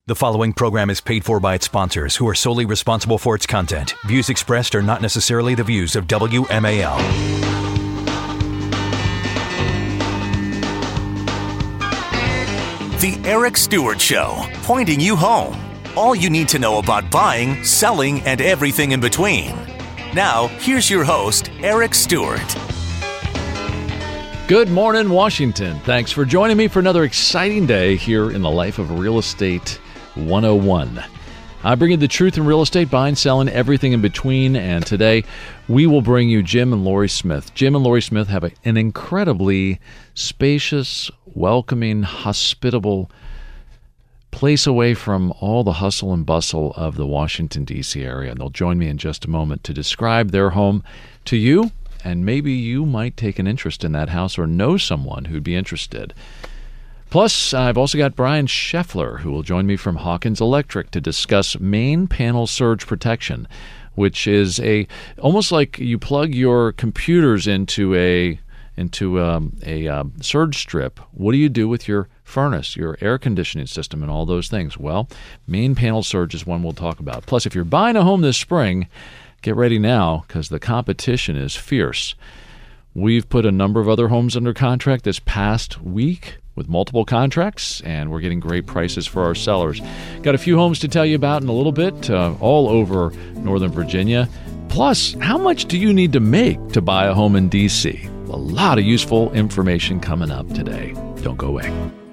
The following program is paid for by its sponsors, who are solely responsible for its content. Views expressed are not necessarily the views of WMAL. The Eric Stewart Show, pointing you home. All you need to know about buying, selling, and everything in between. Now, here's your host, Eric Stewart. Good morning, Washington. Thanks for joining me for another exciting day here in the life of Real Estate 101. I bring you the truth in real estate, buying, selling, everything in between, and today we will bring you Jim and Lori Smith. Jim and Lori Smith have an incredibly spacious, welcoming, hospitable place away from all the hustle and bustle of the Washington, D.C. area. And they'll join me in just a moment to describe their home to you, and maybe you might take an interest in that house or know someone who'd be interested. Plus, I've also got Brian Scheffler, who will join me from Hawkins Electric to discuss main panel surge protection, which is almost like you plug your computers into a surge strip. What do you do with your furnace, your air conditioning system, and all those things? Well, main panel surge is one we'll talk about. Plus, if you're buying a home this spring, get ready now because the competition is fierce. We've put a number of other homes under contract this past week with multiple contracts, and we're getting great prices for our sellers. Got a few homes to tell you about in a little bit, all over Northern Virginia. Plus, how much do you need to make to buy a home in D.C.? A lot of useful information coming up today. Don't go away.